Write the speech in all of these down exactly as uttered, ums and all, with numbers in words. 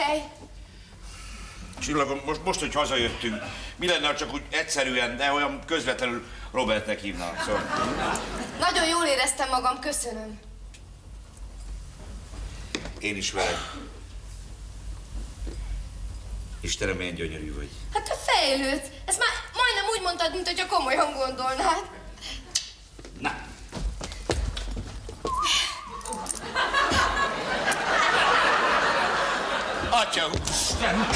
fej. Csillagom, most, most, hogy hazajöttünk, mi lenne, ha csak úgy egyszerűen, de olyan közvetlenül Robertnek hívnám, szóval. Nagyon jól éreztem magam, köszönöm. Én is veled. Istenem, milyen gyönyörű vagy. Hát te fejlődsz. Ezt már majdnem úgy mondtad, mint hogyha komolyan gondolnád. Na. Atya Isten!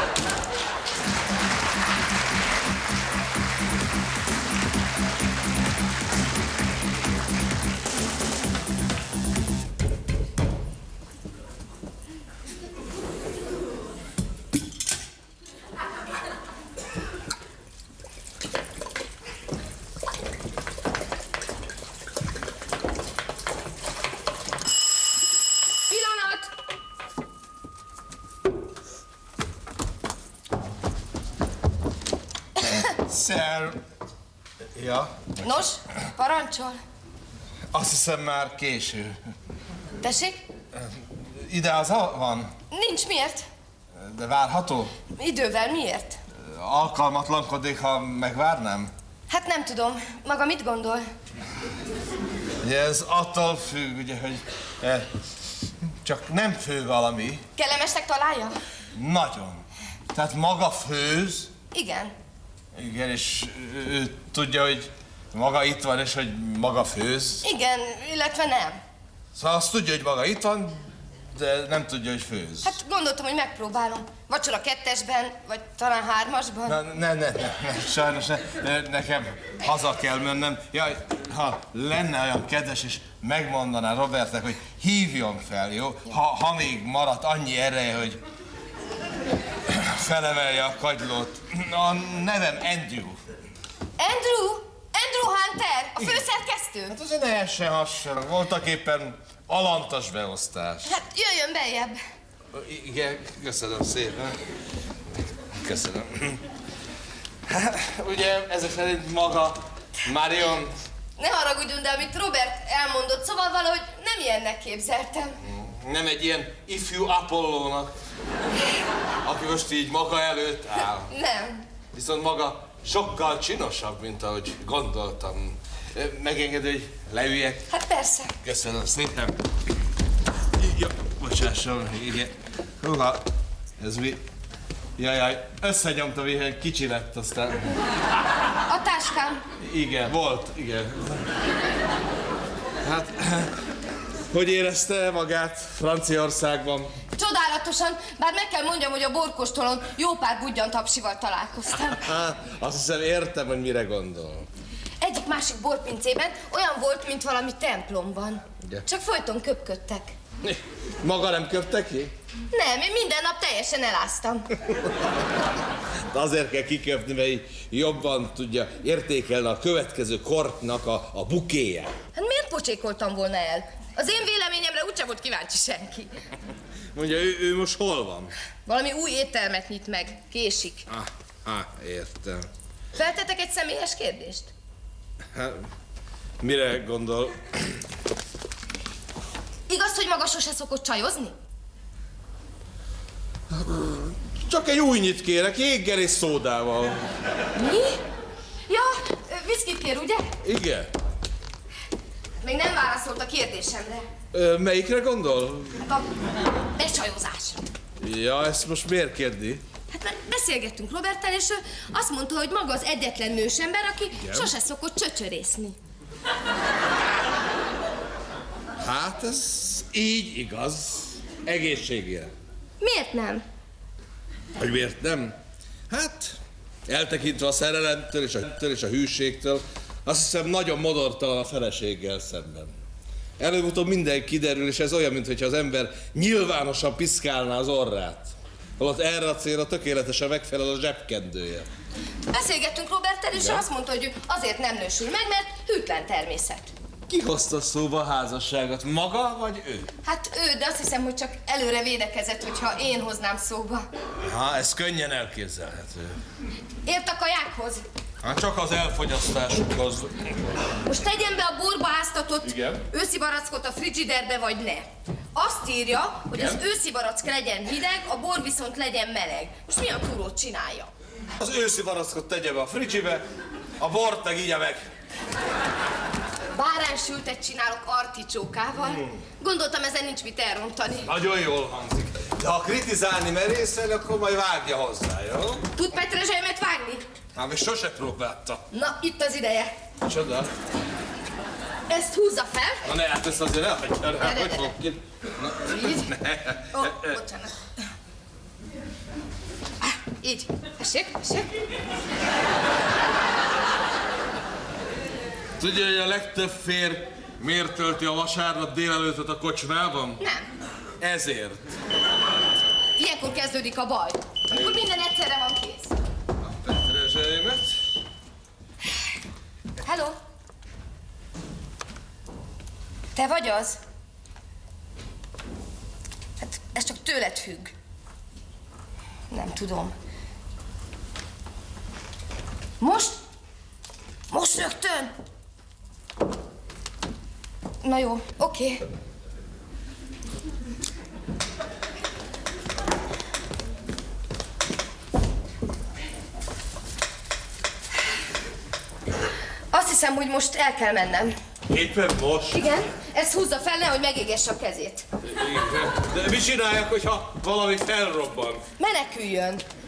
Szer... Ja? Nos, parancsol. Azt hiszem már késő. Tessék? Ide az a van? Nincs, miért? De várható? Idővel miért? Alkalmatlankodik, ha megvárnám? Hát nem tudom. Maga mit gondol? Ugye ez attól függ, ugye, hogy eh, csak nem fő valami. Kellemesnek találja? Nagyon. Tehát maga főz. Igen. Igen, és ő, ő tudja, hogy maga itt van, és hogy maga főz. Igen, illetve nem. Szóval azt tudja, hogy maga itt van, de nem tudja, hogy főz. Hát gondoltam, hogy megpróbálom. Vacsora kettesben, vagy talán hármasban. Na, ne, ne, ne, ne, sajnos ne, ne, nekem haza kell mennem. Jaj, ha lenne olyan kedves, és megmondaná Robertnek, hogy hívjon fel, jó? Ha, ha még maradt annyi ereje, hogy felemelje a kagylót. A nevem Andrew. Andrew? Andrew Hunter? A főszerkesztő? Hát azért ne essen hasonló. Voltak éppen alantas beosztás. Hát jöjjön beljebb. Igen, köszönöm szépen. Köszönöm. Hát, ugye ezek szerint maga Marion... Ne haragudjon, de amit Robert elmondott, szóval valahogy nem ilyennek képzeltem. Nem egy ilyen ifjú Apollónak, aki most így maga előtt áll. Nem. Viszont maga sokkal csinosabb, mint ahogy gondoltam. Megengedő, hogy leüljek? Hát persze. Köszönöm szépen. Ja, bocsásson, igen. Húha, ez mi? Jajjaj, összenyomtam, ilyen kicsi lett aztán. A táskám. Igen, volt, igen. Hát, hogy érezte magát Franciaországban? Csodálatosan, bár meg kell mondjam, hogy a borkostolon jó pár budjantapsival találkoztam. Azt hiszem értem, hogy mire gondol. Egyik másik borpincében olyan volt, mint valami templomban. Ugye? Csak folyton köpködtek. Maga nem köpte ki? Nem, én minden nap teljesen eláztam. De azért kell kiköpni, mert így jobban tudja értékelni a következő kortnak a, a bukéját. Hát miért pocsékoltam volna el? Az én véleményemre úgysem volt kíváncsi senki. Mondja, ő, ő most hol van? Valami új éttermet nyit meg. Késik. Ah, ah, értem. Feltetek egy személyes kérdést? Hát, mire gondol? Igaz, hogy maga sose szokott csajozni? Csak egy újnyit kérek, jéggel és szódával. Mi? Ja, viszkit kér, ugye? Igen. Még nem válaszolt a kérdésemre. Ö, melyikre gondol? Hát a becsajozásra. Ja, ezt most miért kérdi? Hát mert beszélgettünk Roberttel, és ő azt mondta, hogy maga az egyetlen nős ember, aki Igen? sose szokott csöcsörészni. Hát ez így igaz. Egészségére. Miért nem? Hogy miért nem? Hát, eltekintve a szerelemtől és a, és a hűségtől, azt hiszem nagyon modortalan a feleséggel szemben. Előbb-utóbb minden kiderül, és ez olyan, mintha az ember nyilvánosan piszkálná az orrát. Holott erre a célra tökéletesen megfelel a zsebkendője. Beszélgettünk Roberttel, és ő azt mondta, hogy ő azért nem nősül meg, mert hűtlen természet. Ki hozta szóba a házasságot? Maga vagy ő? Hát ő, de azt hiszem, hogy csak előre védekezett, hogyha én hoznám szóba. Ha, ez könnyen elképzelhető. Ért a kajákhoz? Hát csak az elfogyasztásukhoz. Most tegyen be a borba áztatott Igen. őszi barackot a frigiderbe, vagy ne. Azt írja, hogy az őszi barack legyen hideg, a bor viszont legyen meleg. Most milyen túrót csinálja? Az őszi barackot tegye be a fricsibe, a bort meg igye meg. Báránysültet csinálok articsókával. Gondoltam, ezen nincs mit elrontani. Nagyon jól hangzik. De ha kritizálni merészel, akkor majd vágja hozzá, jó? Tud petrezselymet vágni? Hát még sose próbálta. Na, itt az ideje. Csoda. Ezt húzza fel. Na ne, hát ezt azért elhagyja rá, Ne, ne, hogy ne, fog ki. Így. Ó, oh, bocsánat. Ah, így. Tessék, tessék. Tudja, hogy a legtöbb férj miért tölti a vasárnap délelőttet a kocsmában? Nem. Ezért. Ilyenkor kezdődik a baj. Akkor minden egyszerre van kész. Petrezselymet. Hello? Te vagy az? Hát ez csak tőled függ. Nem tudom. Most? Most rögtön? Na jó, oké. Okay. Azt hiszem, hogy most el kell mennem. Éppen most? Igen, ezt húzza fel, nehogy megégesse a kezét. Igen. De mit csinálják, hogyha valami felrobban? Meneküljön.